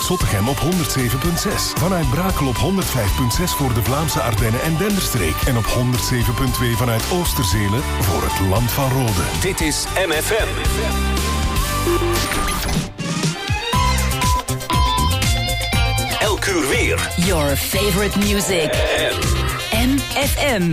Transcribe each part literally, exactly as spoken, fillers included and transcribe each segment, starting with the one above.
Zottegem op honderd zeven komma zes. Vanuit Brakel op honderd vijf komma zes voor de Vlaamse Ardennen en Denderstreek. En op honderd zeven komma twee vanuit Oosterzelen voor het Land van Rode. Dit is M F M. Elk uur weer. Your favorite music. M F M.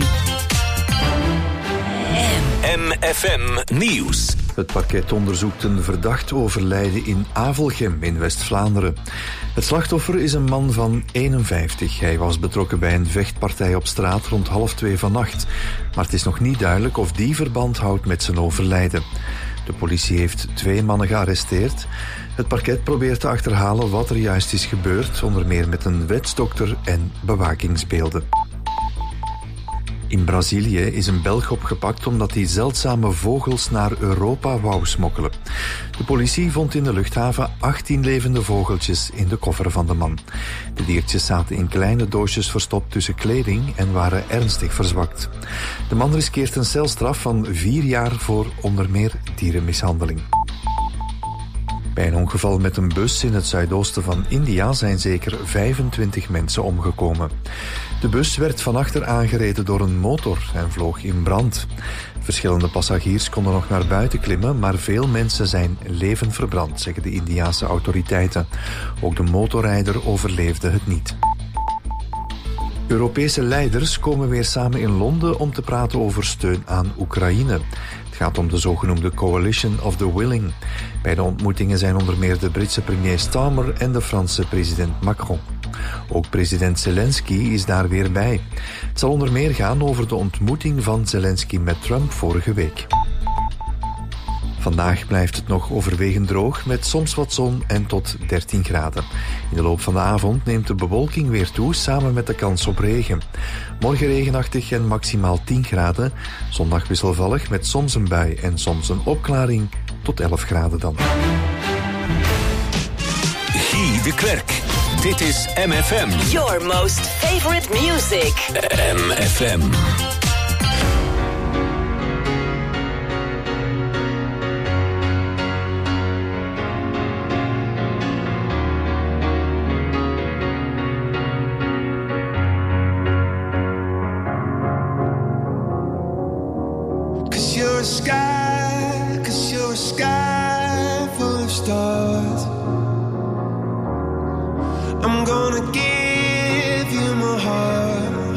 M F M Nieuws. Het parket onderzoekt een verdacht overlijden in Avelgem in West-Vlaanderen. Het slachtoffer is een man van eenenvijftig. Hij was betrokken bij een vechtpartij op straat rond half twee vannacht. Maar het is nog niet duidelijk of die verband houdt met zijn overlijden. De politie heeft twee mannen gearresteerd. Het parket probeert te achterhalen wat er juist is gebeurd, onder meer met een wetsdokter en bewakingsbeelden. In Brazilië is een Belg opgepakt omdat hij zeldzame vogels naar Europa wou smokkelen. De politie vond in de luchthaven achttien levende vogeltjes in de koffer van de man. De diertjes zaten in kleine doosjes verstopt tussen kleding en waren ernstig verzwakt. De man riskeert een celstraf van vier jaar voor onder meer dierenmishandeling. Bij een ongeval met een bus in het zuidoosten van India zijn zeker vijfentwintig mensen omgekomen. De bus werd van achter aangereden door een motor en vloog in brand. Verschillende passagiers konden nog naar buiten klimmen, maar veel mensen zijn levend verbrand, zeggen de Indiase autoriteiten. Ook de motorrijder overleefde het niet. Europese leiders komen weer samen in Londen om te praten over steun aan Oekraïne. Het gaat om de zogenoemde Coalition of the Willing. Bij de ontmoetingen zijn onder meer de Britse premier Starmer en de Franse president Macron. Ook president Zelensky is daar weer bij. Het zal onder meer gaan over de ontmoeting van Zelensky met Trump vorige week. Vandaag blijft het nog overwegend droog met soms wat zon en tot dertien graden. In de loop van de avond neemt de bewolking weer toe samen met de kans op regen. Morgen regenachtig en maximaal tien graden. Zondag wisselvallig met soms een bui en soms een opklaring tot elf graden dan. Guy de Klerk. Dit is M F M. Your most favorite music. M F M. You're a sky, 'cause you're a sky full of stars. I'm gonna give you my heart.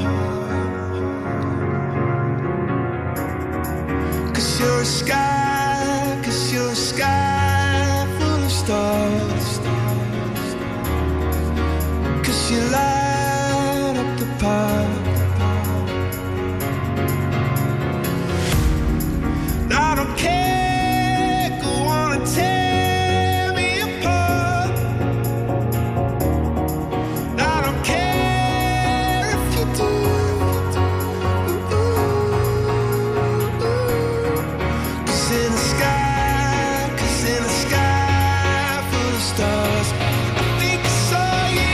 'Cause you're a sky, 'cause you're a sky full of stars. 'Cause you light up the path. I don't care, go on and tear me apart. I don't care if you do. Cause in the sky, cause in the sky full of stars, I think I saw you.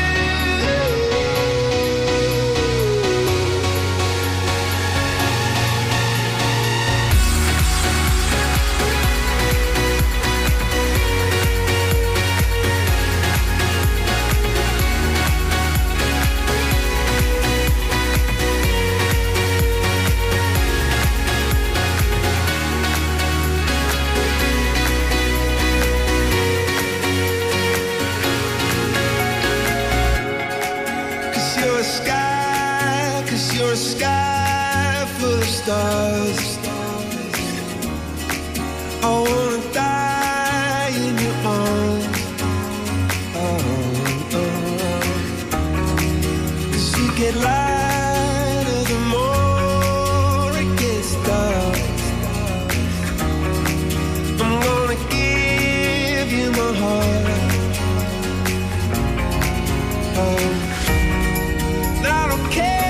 You're a sky full of stars. I wanna die in your arms. Oh, oh. 'Cause you get lighter the more it gets dark. I'm gonna give you my heart. Oh. I don't care.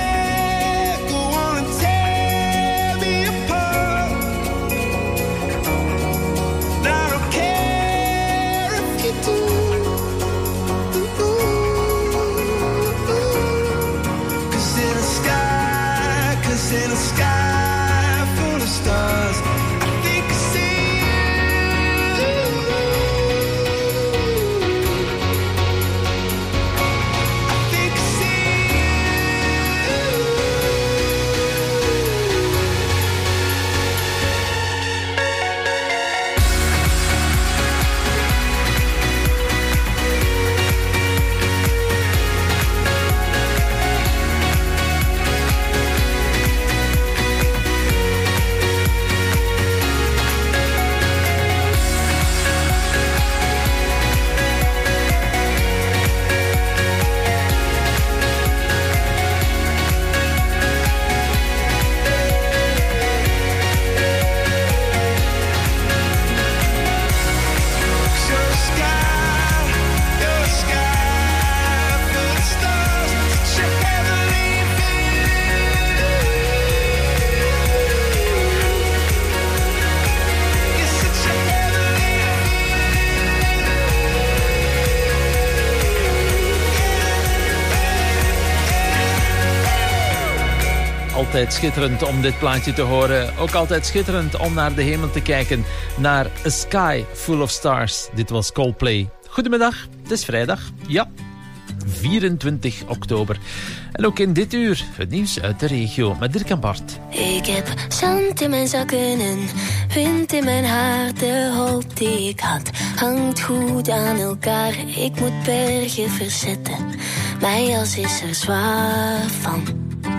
altijd schitterend om dit plaatje te horen. Ook altijd schitterend om naar de hemel te kijken. Naar A Sky Full of Stars. Dit was Coldplay. Goedemiddag, het is vrijdag. Ja, vierentwintig oktober. En ook in dit uur het nieuws uit de regio met Dirk en Bart. Ik heb zand in mijn zakken en wind in mijn haar. De hoop die ik had hangt goed aan elkaar. Ik moet bergen verzetten, mijn jas is er zwaar van.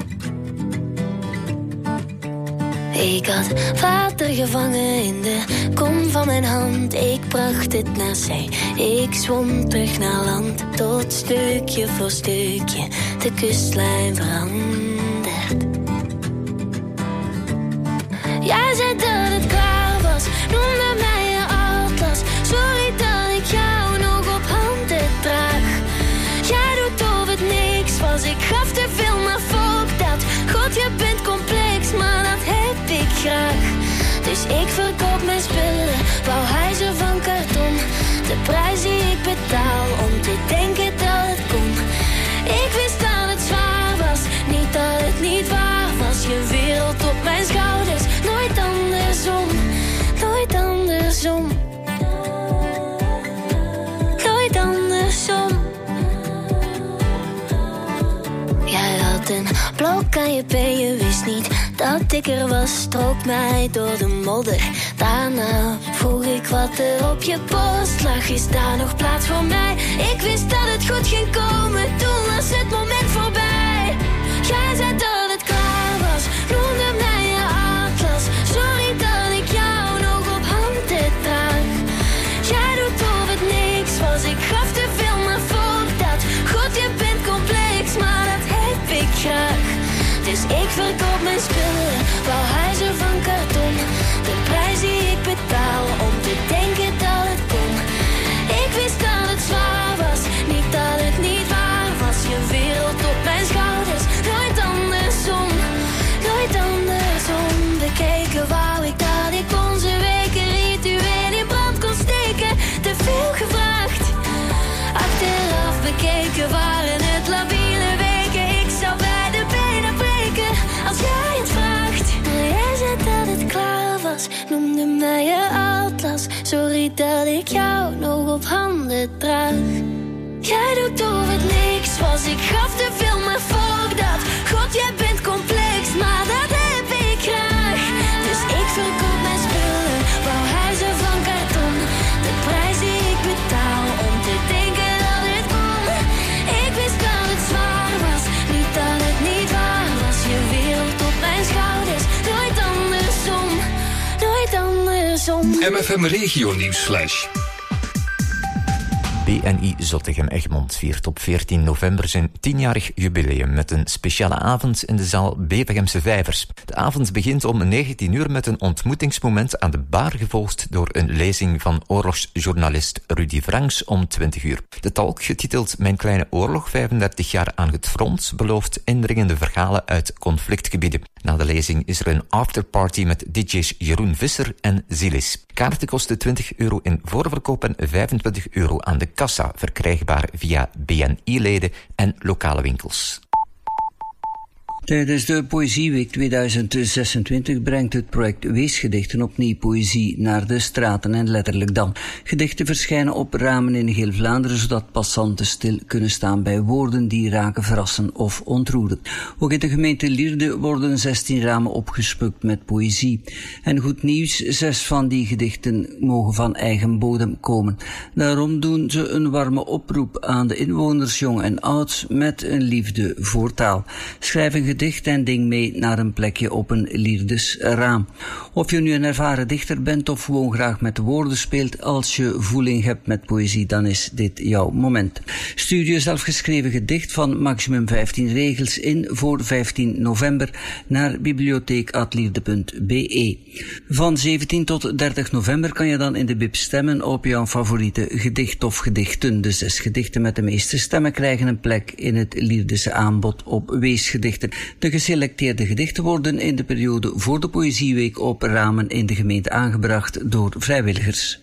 Ik had water gevangen in de kom van mijn hand. Ik bracht het naar zee, ik zwom terug naar land. Tot stukje voor stukje de kustlijn verandert. Jij zei dat het klaar was, noemde mij je atlas. Sorry dat ik jou nog op handen draag. Jij doet of het niks was, ik gaf te veel, maar fuck dat. God, je bent complex, maar dat heb ik graag. Dus ik verkoop mijn spullen, bouw huizen van karton. De prijs die ik betaal om te denken dat het kon. Ik wist dat het zwaar was, niet dat het niet waar was. Je wereld op mijn schouders, nooit andersom, nooit andersom. Nooit andersom. Jij had een blok aan je been, je wist niet dat ik er was. Strook mij door de modder, daarna vroeg ik wat er op je post lag. Is daar nog plaats voor mij? Ik wist dat het goed ging komen, toen was het moment voorbij. Jij zei dat het klaar was, noemde mij je atlas. Sorry dat ik jou nog op handen draag. Jij doet of het niks was, ik gaf te veel, maar fuck dat. God, je bent complex, maar dat heb ik graag. Dus ik verkoop mijn spullen, bouw huizen van karton. De prijs die ik betaal om te denken dat het kon. Ik wist dat het zwaar was, niet dat het niet waar was. Je wereld op mijn schouders, nooit andersom, nooit andersom. Bekeken wou ik dat ik onze weken ritueel in brand kon steken. Te veel gevraagd, achteraf bekeken waren het labiele weken. Ik zou bij de benen breken als jij het vraagt. Maar jij zei dat het klaar was, noemde mij je atlas. Sorry dat ik jou nog op handen draag. Jij doet of het niks was, ik gaf te veel, maar fuck dat. God, jij bent complex, maar dat heb ik graag. Dus ik verkoop mijn spullen, bouw huizen van karton. De prijs die ik betaal om te denken dat het kon. Ik wist dat het zwaar was, niet dat het niet waar was. Je wereld op mijn schouders, nooit andersom, nooit andersom. M F M Regio Nieuwsflash. B N I Zottegem-Egmond viert op veertien november zijn tienjarig jubileum met een speciale avond in de zaal Bevegemse Vijvers. De avond begint om negentien uur met een ontmoetingsmoment aan de bar, gevolgd door een lezing van oorlogsjournalist Rudy Franks om twintig uur. De talk, getiteld Mijn kleine oorlog, vijfendertig jaar aan het front, belooft indringende verhalen uit conflictgebieden. Na de lezing is er een afterparty met D J's Jeroen Visser en Zilis. Kaarten kosten twintig euro in voorverkoop en vijfentwintig euro aan de kassa, verkrijgbaar via B N I-leden en lokale winkels. Tijdens de Poëzieweek tweeduizend zesentwintig brengt het project Weesgedichten opnieuw poëzie naar de straten en letterlijk dan. Gedichten verschijnen op ramen in heel Vlaanderen, zodat passanten stil kunnen staan bij woorden die raken, verrassen of ontroeren. Ook in de gemeente Lierde worden zestien ramen opgespukt met poëzie. En goed nieuws, zes van die gedichten mogen van eigen bodem komen. Daarom doen ze een warme oproep aan de inwoners, jong en oud, met een liefde voor taal. Schrijf een gedicht en ding mee naar een plekje op een Lierdes raam. Of je nu een ervaren dichter bent of gewoon graag met woorden speelt, als je voeling hebt met poëzie, dan is dit jouw moment. Stuur je zelfgeschreven gedicht van maximum vijftien regels in voor vijftien november naar bibliotheek at lierde punt b e. Van zeventien tot dertig november kan je dan in de bib stemmen op jouw favoriete gedicht of gedichten. De zes gedichten met de meeste stemmen krijgen een plek in het Lierdese aanbod op Weesgedichten. De geselecteerde gedichten worden in de periode voor de Poëzieweek op ramen in de gemeente aangebracht door vrijwilligers.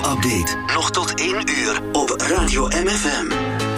Update. Nog tot één uur op Radio M F M.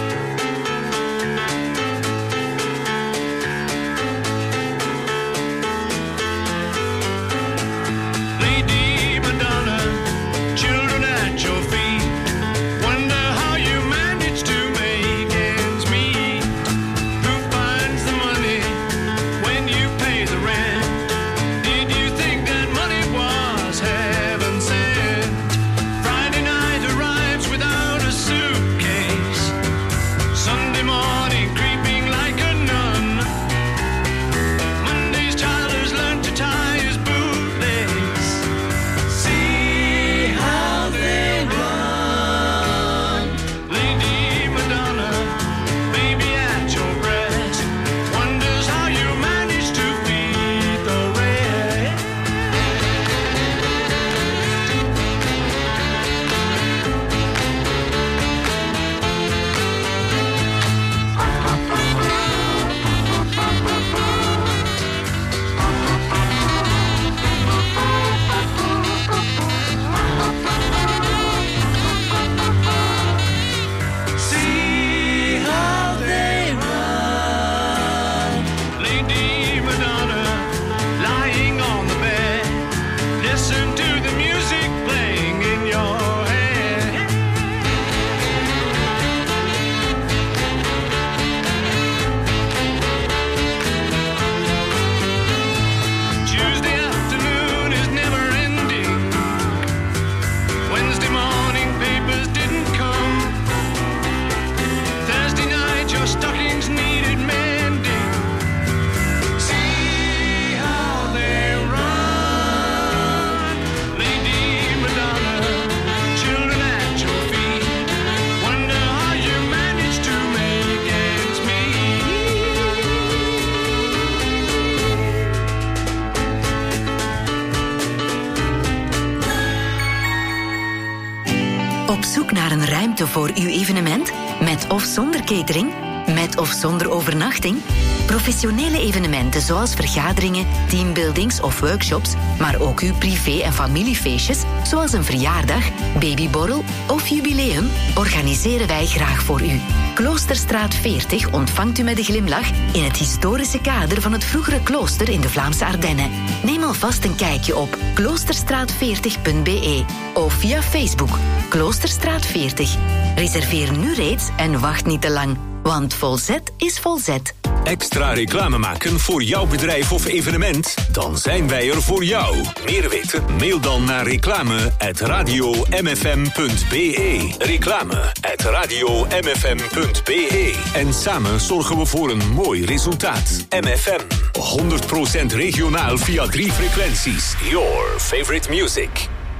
Op zoek naar een ruimte voor uw evenement? Met of zonder catering? Met of zonder overnachting? Professionele evenementen zoals vergaderingen, teambuildings of workshops, maar ook uw privé- en familiefeestjes, zoals een verjaardag, babyborrel of jubileum, organiseren wij graag voor u. Kloosterstraat veertig ontvangt u met een glimlach in het historische kader van het vroegere klooster in de Vlaamse Ardennen. Neem alvast een kijkje op kloosterstraat veertig punt b e of via Facebook Kloosterstraat veertig. Reserveer nu reeds en wacht niet te lang, want volzet is volzet. Extra reclame maken voor jouw bedrijf of evenement? Dan zijn wij er voor jou. Meer weten? Mail dan naar reclame at radio m f m punt b e. Reclame at radio m f m punt b e. En samen zorgen we voor een mooi resultaat. M F M. honderd procent regionaal via drie frequenties. Your favorite music.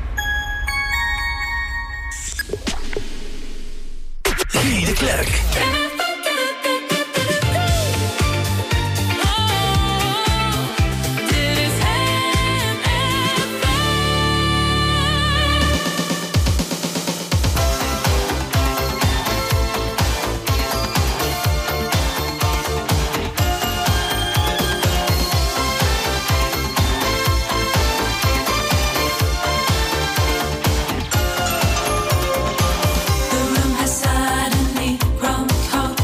Guy de Klerk. The room has suddenly grown cold.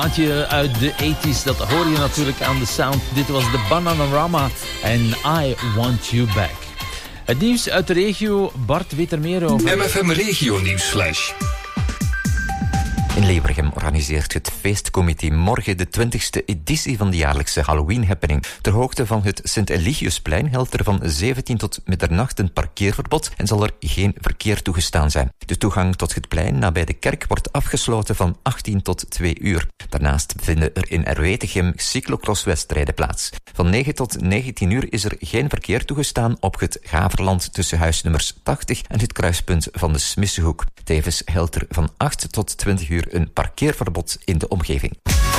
plaatje uit de tachtig, dat hoor je natuurlijk aan de sound. Dit was de Bananarama en I Want You Back. Het nieuws uit de regio, Bart weet er meer over. M F M Regio Nieuwsflash. In Leeuwarden organiseert het feestcomité morgen de twintigste editie van de jaarlijkse Halloween-happening. Ter hoogte van het Sint-Eligiusplein geldt er van zeventien tot middernacht een parkeerverbod en zal er geen verkeer toegestaan zijn. De toegang tot het plein nabij de kerk wordt afgesloten van achttien tot twee uur. Daarnaast vinden er in Erwetegem cyclocrosswedstrijden plaats. Van negen tot negentien uur is er geen verkeer toegestaan op het Gaverland tussen huisnummers tachtig en het kruispunt van de Smissehoek. Tevens geldt er van acht tot twintig uur een parkeerverbod in de omgeving.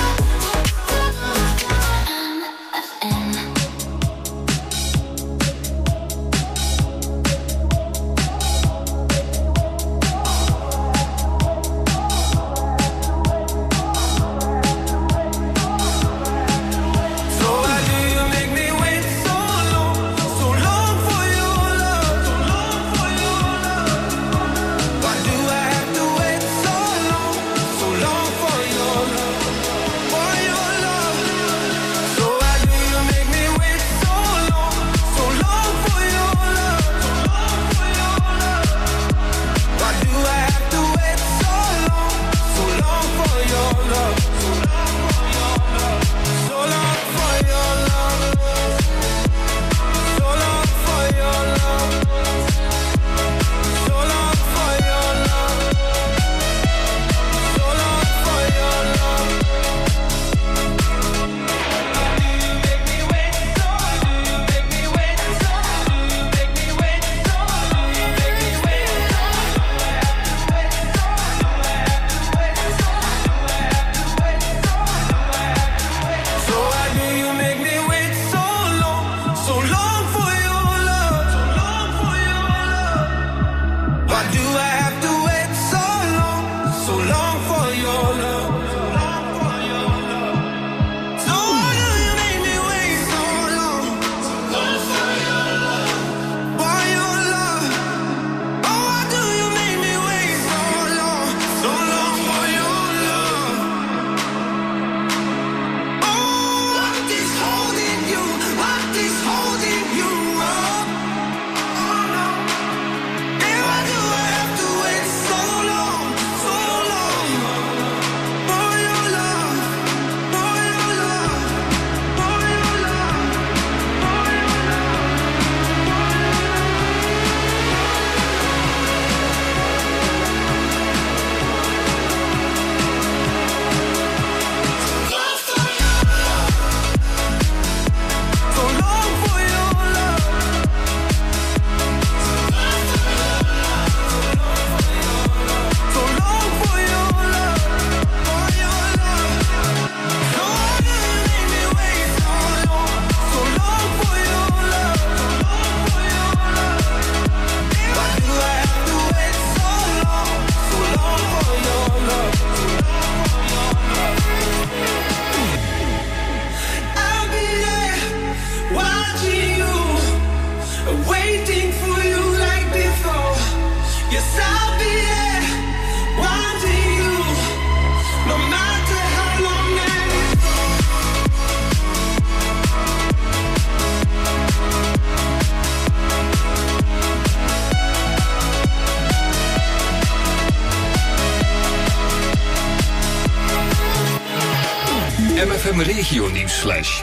M F M Regio Nieuwsflash.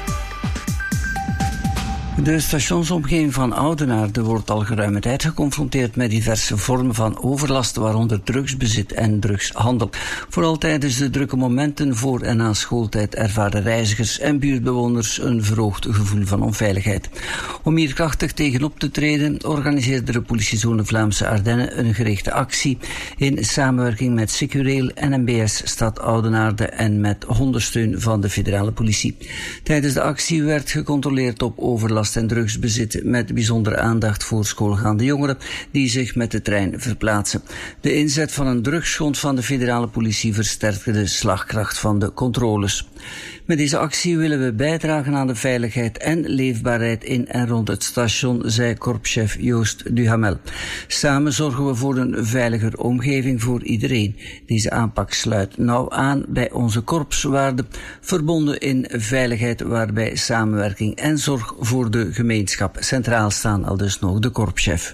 De stationsomgeving van Oudenaarde wordt al geruime tijd geconfronteerd met diverse vormen van overlast, waaronder drugsbezit en drugshandel. Vooral tijdens de drukke momenten voor en na schooltijd ervaren reizigers en buurtbewoners een verhoogd gevoel van onveiligheid. Om hier krachtig tegenop te treden, organiseerde de politiezone Vlaamse Ardennen een gerichte actie in samenwerking met Secureel en M B S Stad Oudenaarde en met ondersteun van de federale politie. Tijdens de actie werd gecontroleerd op overlast overlast en drugsbezit, met bijzondere aandacht voor schoolgaande jongeren die zich met de trein verplaatsen. De inzet van een drugsschond van de federale politie versterkte de slagkracht van de controles. Met deze actie willen we bijdragen aan de veiligheid en leefbaarheid in en rond het station, zei korpschef Joost Duhamel. Samen zorgen we voor een veiliger omgeving voor iedereen. Deze aanpak sluit nauw aan bij onze korpswaarden, verbonden in veiligheid waarbij samenwerking en zorg voor de gemeenschap centraal staan, aldus nog de korpschef.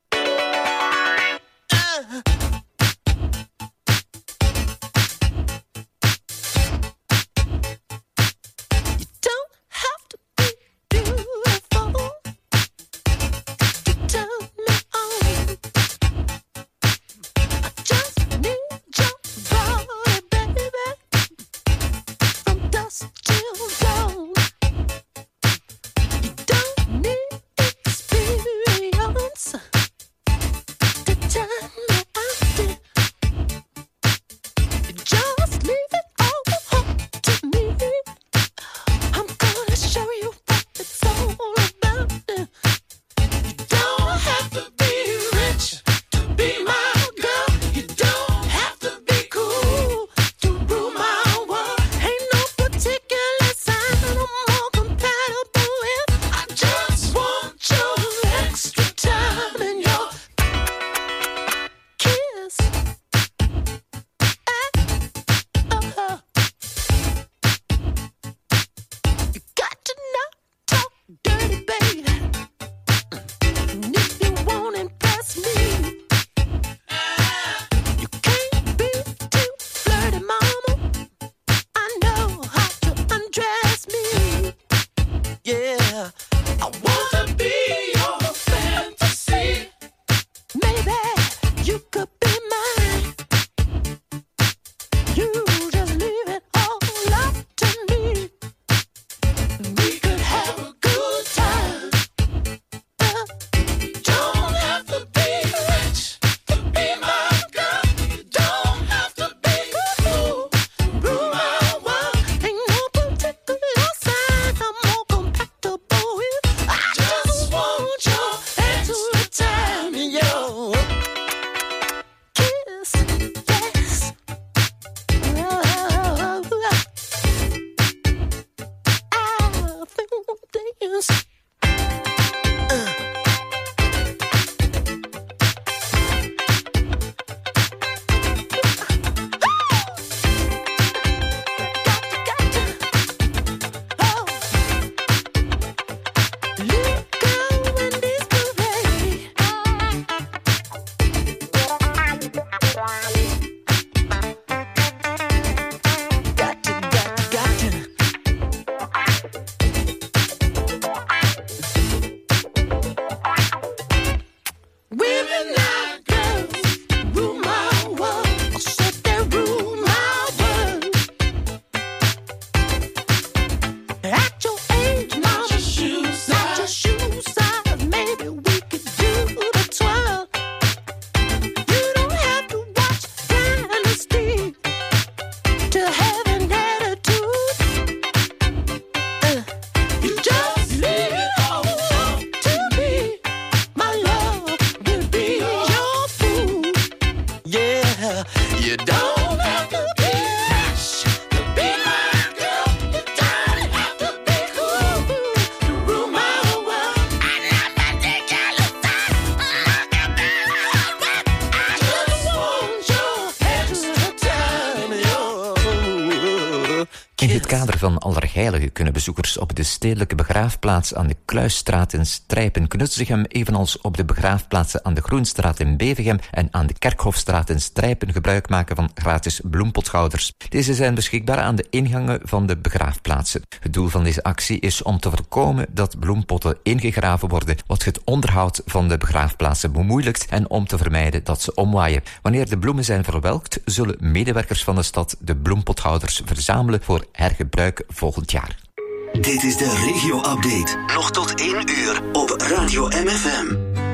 In het kader van Allerheiligen kunnen bezoekers op de stedelijke begraafplaats aan de Kluisstraat in Strijpen, Knutségem, evenals op de begraafplaatsen aan de Groenstraat in Bevergem en aan de Kerkhofstraat in Strijpen gebruik maken van gratis bloempothouders. Deze zijn beschikbaar aan de ingangen van de begraafplaatsen. Het doel van deze actie is om te voorkomen dat bloempotten ingegraven worden, wat het onderhoud van de begraafplaatsen bemoeilijkt, en om te vermijden dat ze omwaaien. Wanneer de bloemen zijn verwelkt, zullen medewerkers van de stad de bloempothouders verzamelen voor hergebruik volgend jaar. Dit is de regio-update. Nog tot één uur op Radio M F M.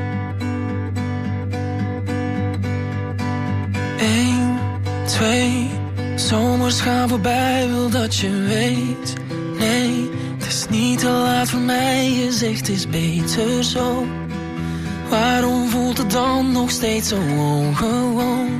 Eén, twee, zomers gaan voorbij, wil dat je weet. Nee, Het is niet te laat voor mij, je zegt het is beter zo. Waarom voelt het dan nog steeds zo ongewoon?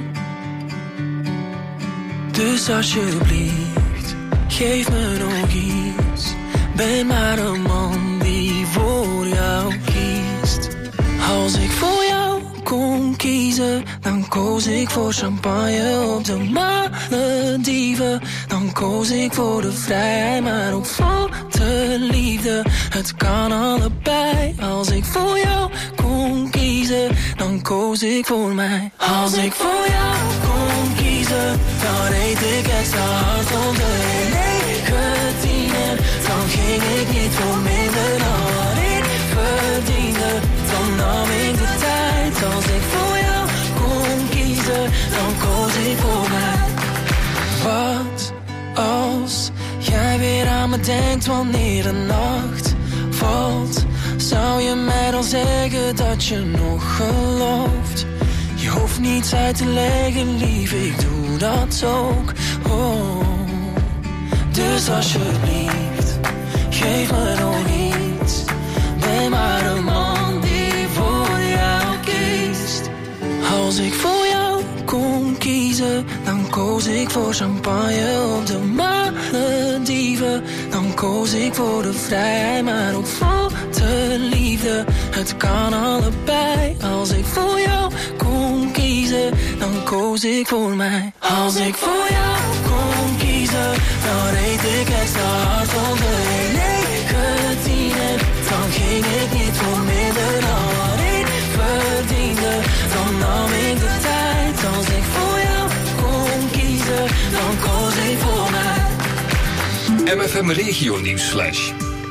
Dus alsjeblieft, geef me nog iets. Ben maar een man die voor jou kiest. Als ik voor jou kon kiezen, dan koos ik voor champagne op de Malediven. Dan koos ik voor de vrijheid, maar ook voor de liefde. Het kan allebei. Als ik voor jou kon kiezen, dan koos ik voor mij. Als ik voor jou kon kiezen, dan reed ik extra hard om de negentien. En dan ging ik niet voor minder dan wat ik verdiende. Dan nam ik de tijd. Als ik voor jou kon kiezen, dan koos ik voor mij. Wat als jij weer aan me denkt wanneer de nacht valt? Zou je mij dan zeggen dat je nog gelooft? Je hoeft niets uit te leggen, lief, ik doe dat ook. Oh. Dus alsjeblieft, geef me nog iets. Ben maar een man die voor jou kiest. Als ik voor jou kon kiezen, dan koos ik voor champagne op de Malediven. Dan koos ik voor de vrijheid, maar ook voor de liefde. Het kan allebei. Als ik voor jou kon kiezen, dan koos ik voor mij. Als ik voor jou kon kiezen, dan reed ik extra hard om de negentien. En dan ging ik niet voor minder dan wat ik verdiende. Dan nam ik de tijd. Als ik voor jou kon kiezen, dan koos ik voor mij. M F M Regio Nieuwsflash.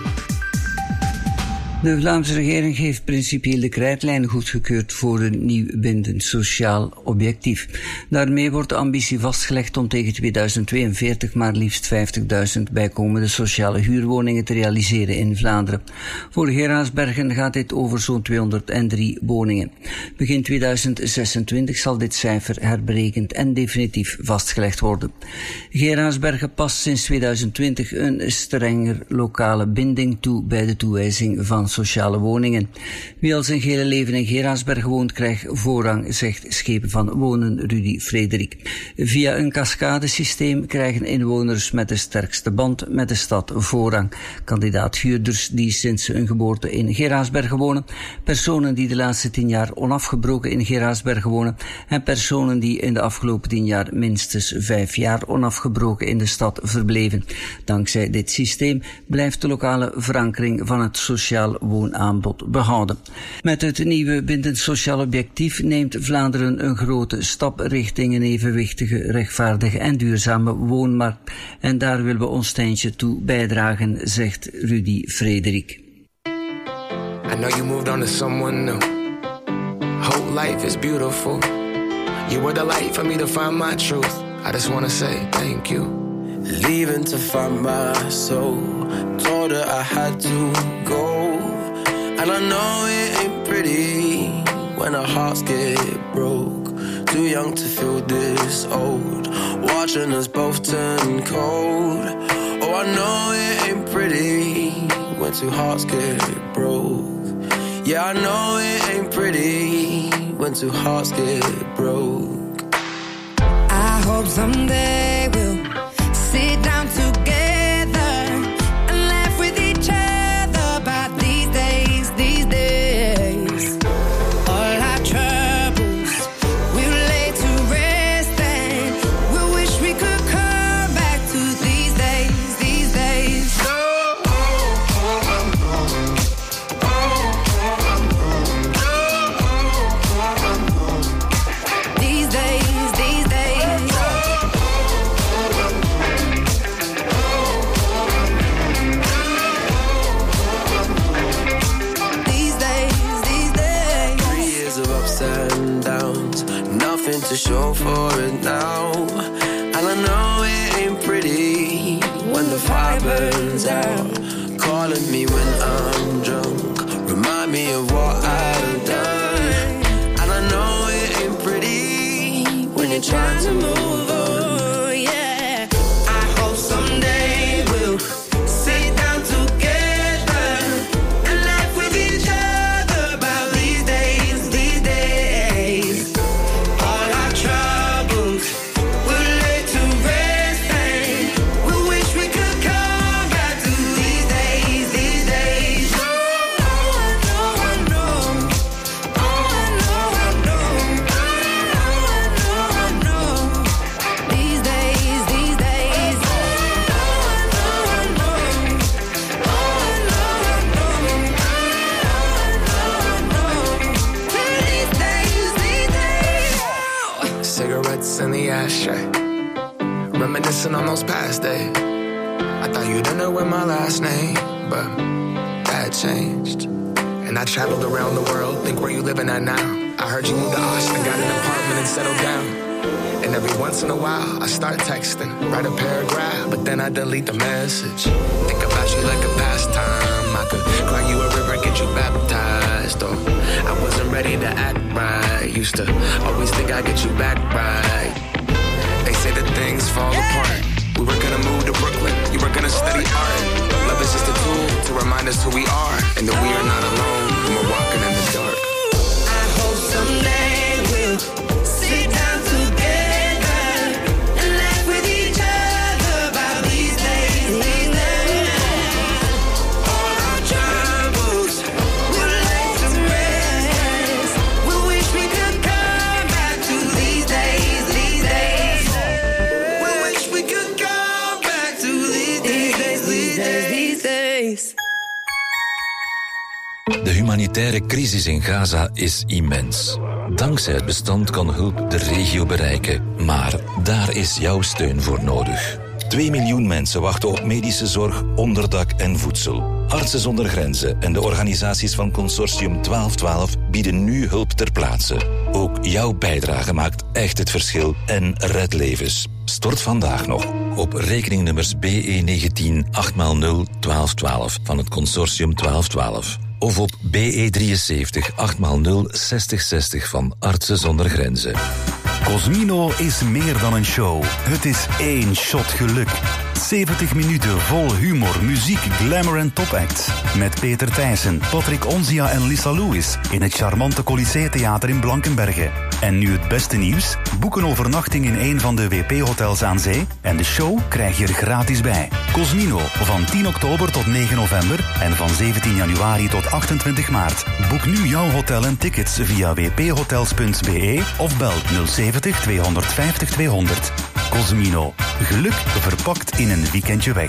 De Vlaamse regering heeft principieel de krijtlijnen goedgekeurd voor een nieuw bindend sociaal objectief. Daarmee wordt de ambitie vastgelegd om tegen tweeduizend tweeënveertig maar liefst vijftigduizend bijkomende sociale huurwoningen te realiseren in Vlaanderen. Voor Geraardsbergen gaat dit over zo'n tweehonderddrie woningen. Begin tweeduizend zesentwintig zal dit cijfer herberekend en definitief vastgelegd worden. Geraardsbergen past sinds tweeduizend twintig een strenger lokale binding toe bij de toewijzing van sociale woningen. Wie al zijn gele leven in Geraardsbergen woont, krijgt voorrang, zegt Schepen van Wonen Rudy Frederik. Via een cascadesysteem krijgen inwoners met de sterkste band met de stad voorrang. Kandidaat-huurders die sinds hun geboorte in Geraardsbergen wonen, personen die de laatste tien jaar onafgebroken in Geraardsbergen wonen en personen die in de afgelopen tien jaar minstens vijf jaar onafgebroken in de stad verbleven. Dankzij dit systeem blijft de lokale verankering van het sociaal woonaanbod behouden. Met het nieuwe bindend sociaal objectief neemt Vlaanderen een grote stap richting een evenwichtige, rechtvaardige en duurzame woonmarkt. En daar willen we ons steentje toe bijdragen, zegt Rudy Frederik. I know you moved on to someone new. Whole life is beautiful. You were the light for me to find my truth. I just wanna say thank you. Leaving to find my soul. Told her I had to go. And I know it ain't pretty when our hearts get broke. Too young to feel this old. Watching us both turn cold. Oh, I know it ain't pretty when two hearts get broke. Yeah, I know it ain't pretty when two hearts get broke. I hope someday we'll sit down together. To show for it now. And I know it ain't pretty when the fire burns out. Calling me when I'm drunk, remind me of what I've done. And I know it ain't pretty when you're trying to move on. Yeah, I hope someday we'll sit down together. ashtray, reminiscing on those past days. I thought you didn't know with my last name, but that changed. And I traveled around the world, think where you living at now. I heard you moved to Austin, got an apartment and settled down. And every once in a while, I start texting, write a paragraph, but then I delete the message. Think about you like a pastime. I could cry you a river, get you baptized. Or I wasn't ready to act right. Used to always think I'd get you back right. They say that things fall apart. We were gonna move to Brooklyn, you were gonna study art. Love is just a tool to remind us who we are, and that we are not alone when we're walking in the dark. I hope someday we'll sit down together and laugh with each other about these days, these days. All our troubles will lay to rest. We wish we could come back to these days, these days. We wish we could come back to these days, these days, these days. De humanitaire crisis in Gaza is immens. Dankzij het bestand kan hulp de regio bereiken. Maar daar is jouw steun voor nodig. Twee miljoen mensen wachten op medische zorg, onderdak en voedsel. Artsen zonder Grenzen en de organisaties van Consortium twaalf twaalf bieden nu hulp ter plaatse. Ook jouw bijdrage maakt echt het verschil en redt levens. Stort vandaag nog op rekeningnummers B E negentien acht nul nul twaalf twaalf van het Consortium twaalf twaalf. Of op B E drieënzeventig acht nul nul zestig zestig van Artsen zonder Grenzen. Cosmino is meer dan een show. Het is één shot geluk. zeventig minuten vol humor, muziek, glamour en topacts. Met Peter Thijssen, Patrick Onzia en Lisa Lewis in het charmante Colisée Theater in Blankenberge. En nu het beste nieuws? Boek een overnachting in een van de W P-hotels aan zee en de show krijg je er gratis bij. Cosmino, van tien oktober tot negen november en van zeventien januari tot achtentwintig maart. Boek nu jouw hotel en tickets via w p hotels punt b e of bel nul zeventig tweehonderdvijftig tweehonderd. Cosmino, geluk verpakt in een weekendje weg.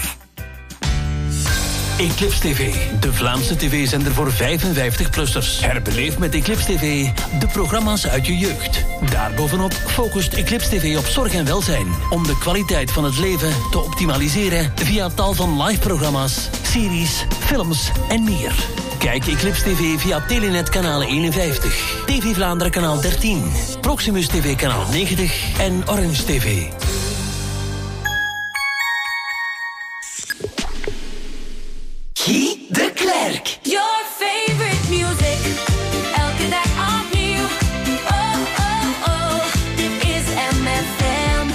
Eclipse T V, de Vlaamse tv-zender voor vijfenvijftig-plussers. Herbeleef met Eclipse T V de programma's uit je jeugd. Daarbovenop focust Eclipse T V op zorg en welzijn, om de kwaliteit van het leven te optimaliseren via tal van live-programma's, series, films en meer. Kijk Eclipse T V via Telenet kanaal eenenvijftig, T V Vlaanderen kanaal dertien, Proximus T V kanaal negentig en Orange T V. Guy de Klerk. Your favorite music. Elke dag opnieuw. Oh, oh, oh. Dit is M F M.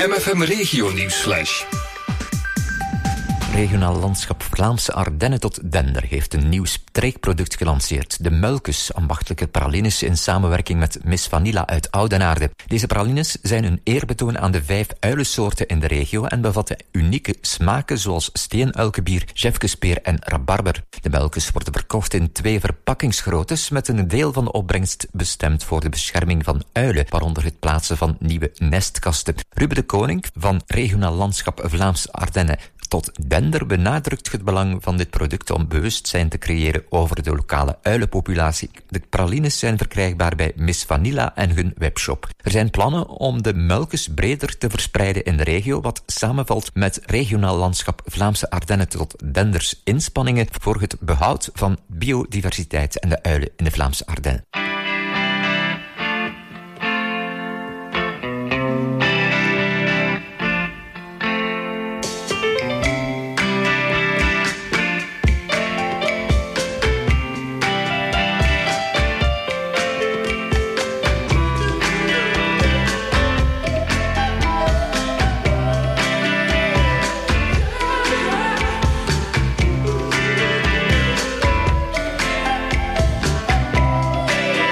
M F M Regio Nieuwsflash. Regionaal landschap Vlaamse Ardennen tot Dender heeft een nieuw streekproduct gelanceerd. De Mulkus, ambachtelijke pralines in samenwerking met Miss Vanilla uit Oudenaarde. Deze pralines zijn een eerbetoon aan de vijf uilensoorten in de regio en bevatten unieke smaken zoals steenuilkenbier, jefkespeer en rabarber. De Mulkus worden verkocht in twee verpakkingsgroottes met een deel van de opbrengst bestemd voor de bescherming van uilen, waaronder het plaatsen van nieuwe nestkasten. Ruben de Koning van Regionaal Landschap Vlaamse Ardennen tot Dender benadrukt het belang van dit product om bewustzijn te creëren over de lokale uilenpopulatie. De pralines zijn verkrijgbaar bij Miss Vanilla en hun webshop. Er zijn plannen om de Mulkus breder te verspreiden in de regio, wat samenvalt met Regionaal Landschap Vlaamse Ardennen tot Denders inspanningen voor het behoud van biodiversiteit en de uilen in de Vlaamse Ardennen. Yeah.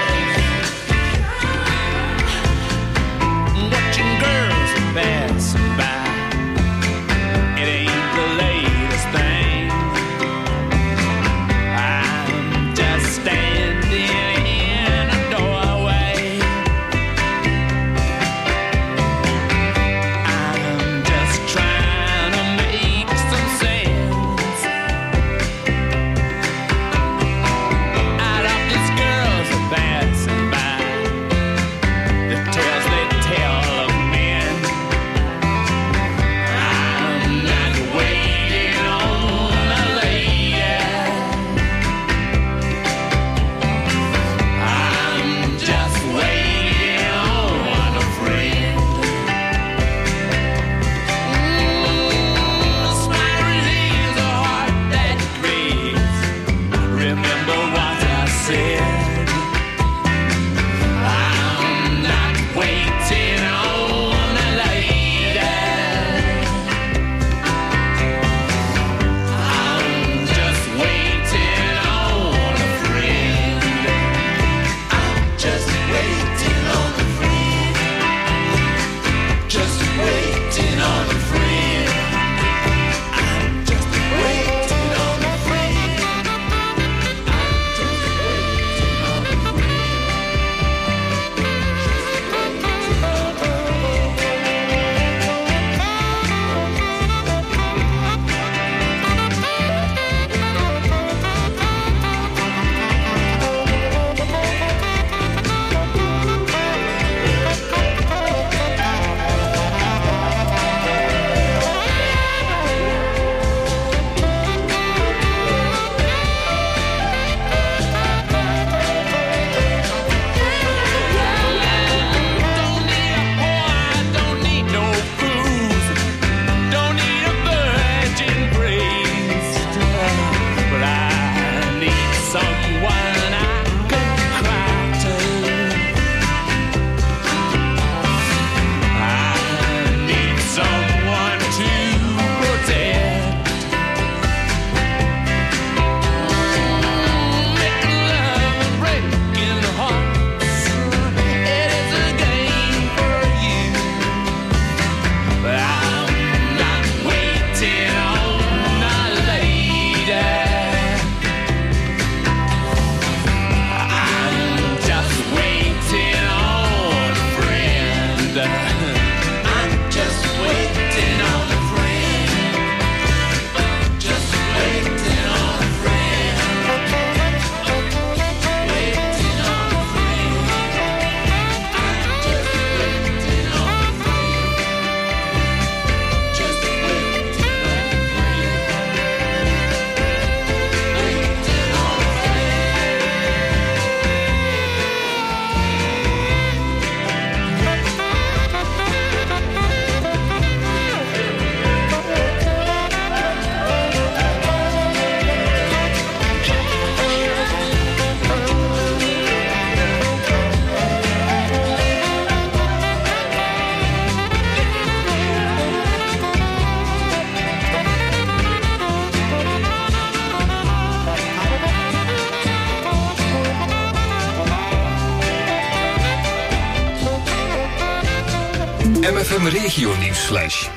M F M Regio Nieuwsflash.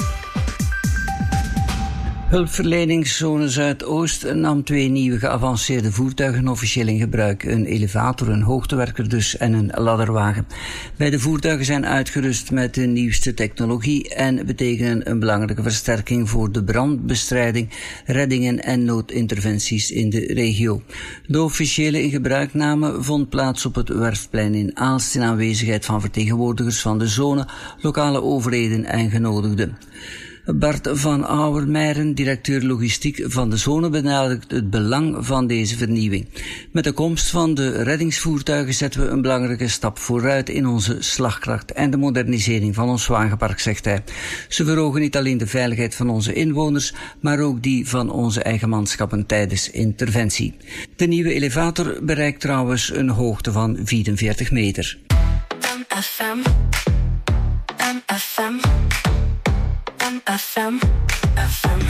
Hulpverleningszone Zuidoost nam twee nieuwe geavanceerde voertuigen officieel in gebruik. Een elevator, een hoogtewerker dus en een ladderwagen. Beide voertuigen zijn uitgerust met de nieuwste technologie en betekenen een belangrijke versterking voor de brandbestrijding, reddingen en noodinterventies in de regio. De officiële ingebruikname vond plaats op het Werfplein in Aalst in aanwezigheid van vertegenwoordigers van de zone, lokale overheden en genodigden. Bart van Ouwermeiren, directeur logistiek van de zone, benadrukt het belang van deze vernieuwing. Met de komst van de reddingsvoertuigen zetten we een belangrijke stap vooruit in onze slagkracht en de modernisering van ons wagenpark, zegt hij. Ze verhogen niet alleen de veiligheid van onze inwoners, maar ook die van onze eigen manschappen tijdens interventie. De nieuwe elevator bereikt trouwens een hoogte van vierenveertig meter. M F M, M F M. F M, F M.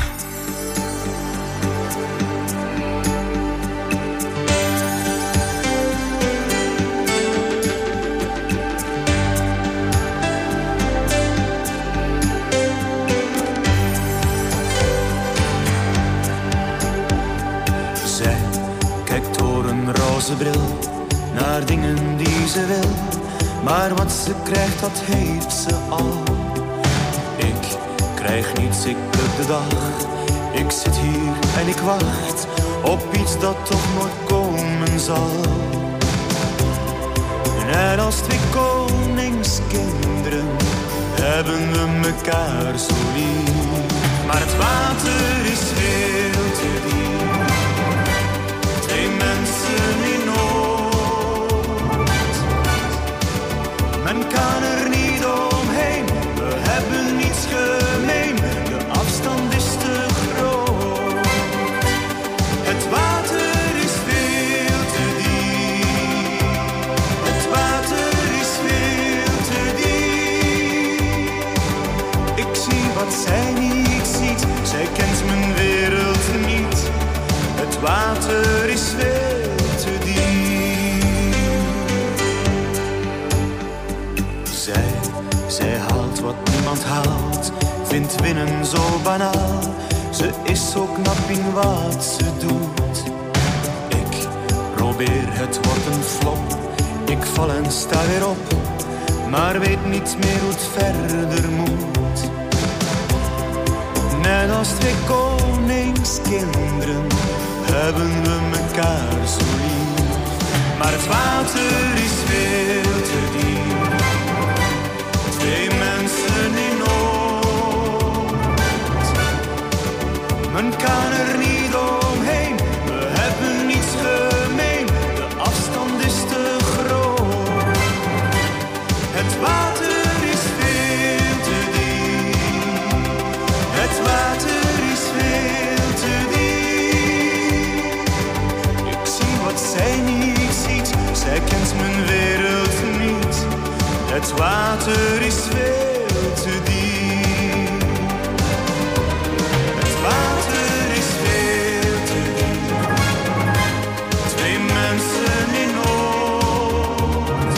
Zij kijkt door een roze bril naar dingen die ze wil, maar wat ze krijgt, dat heeft ze al. Ik krijg niets, ik pluk de dag. Ik zit hier en ik wacht op iets dat toch nooit komen zal. En als twee koningskinderen hebben we mekaar zo lief. Maar het water is veel te diep. Twee mensen in nood. Men kan er niet omheen. We hebben niets gemeen. De afstand is te groot. Het water is veel te diep. Het water is veel te diep. Ik zie wat zij niet ziet. Zij kent mijn wereld niet. Het water is veel te diep. Zij, zij haalt wat niemand haalt. Vindt winnen zo banaal. Ze is zo knap in wat ze doet. Ik probeer, het wordt een flop. Ik val en sta weer op. Maar weet niet meer hoe het verder moet. Net als twee koningskinderen hebben we mekaar zo lief. Maar het water is veel te diep. Twee mensen in nood. Men kan er niet omheen. We hebben niets gemeen. De afstand is te groot. Het water is veel te diep. Het water is veel te diep. Ik zie wat zij niet ziet. Zij kent mijn wereld niet. Het water is veel te diep. Het water is veel te diep. Twee mensen in nood.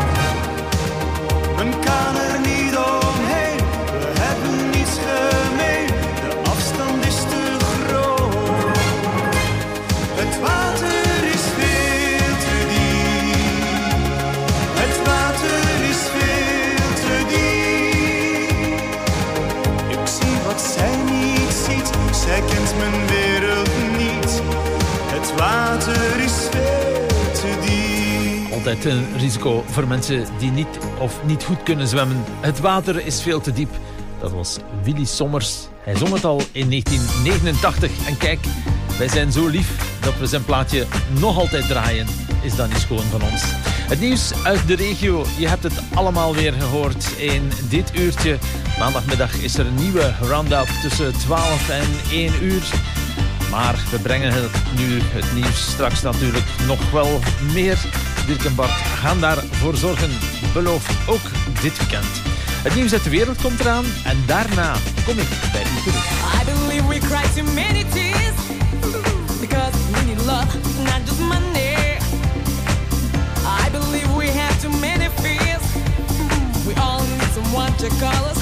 Men kan er niet omheen. We hebben niets gemeen. De afstand is te groot. Het water is veel te diep. Het water is veel te diep. Ik zie wat zij niet ziet. Zij kent mijn wereld niet. Het water is veel te diep. Altijd een risico voor mensen die niet of niet goed kunnen zwemmen. Het water is veel te diep. Dat was Willy Sommers. Hij zong het al in negentien negenentachtig. En kijk, wij zijn zo lief dat we zijn plaatje nog altijd draaien. Is dat niet schoon van ons? Het nieuws uit de regio, je hebt het allemaal weer gehoord in dit uurtje. Maandagmiddag is er een nieuwe round-up tussen twaalf en één uur. Maar we brengen het nu, het nieuws, straks natuurlijk nog wel meer. Dirk en Bart gaan daarvoor zorgen. Beloof ook dit weekend. Het nieuws uit de wereld komt eraan en daarna kom ik bij u terug. I believe we cry too many tears because we need love, not just money. I believe we have too many fears. We all need someone what you call us.